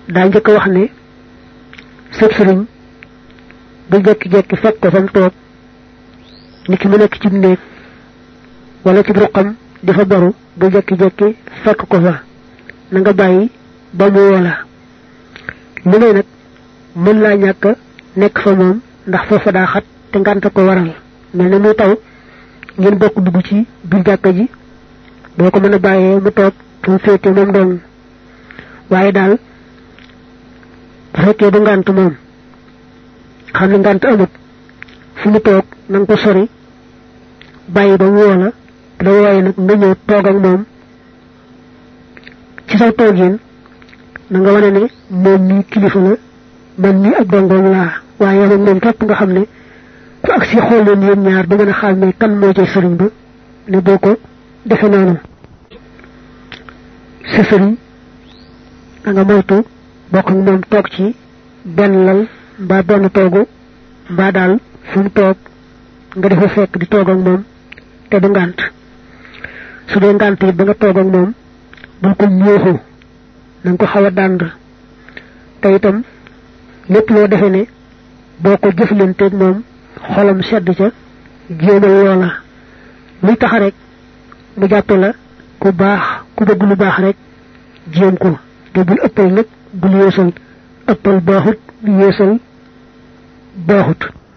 daa njëkk wax ne sëb sëriñ bu jekki-jekki fekk ko fam toog nit ki mu nekk ci néeg wala ci ruqam di fa boru bu jekki-jekki fekk ko fa na nga bàyyi ba mu woo la li may nag mën laa ñàkk nekk fa moom ndax foofa daa xat te ngànta ko waral mel ne muy taw ngeen bokk dugg ci biir jàkka ji boo ko mën a bàyyee mu toog fu mu féete moom doon waaye daal bu fekkee du ngànt moom xam ne ngànt amut fu mu toog na nga ko sori bàyyi ba mu woo la la wooye nag nga ñëw toog ak moom ci saw toogin na nga wane ne moom mii kilifa la man mii ab dongoom laa waaye yow moom képp nga xam ne ku ak si xool leen yéen ñaar du mën a xàmmee kan moo ci sëriñ ba ne boo ko defe noonu sa sëriñ da nga moytu bokk ak moom toog ci benn lal mbaa benn toogu mbaa daal fu mu toog nga defa fekk di toog ak moom te du ngànt su dee ngànt it ba nga toog ak moom bul ko ñeexu na nga ko xaw a dànd te itam lépp loo defe ne boo ko jëflanteeg moom xolam sedd ca jéemal loola luy tax rek mu jàppe la ku baax ku bëgg lu baax rek jéem ko te bul ëppal nag bul yeesal ëppal baaxut yeesal baaxut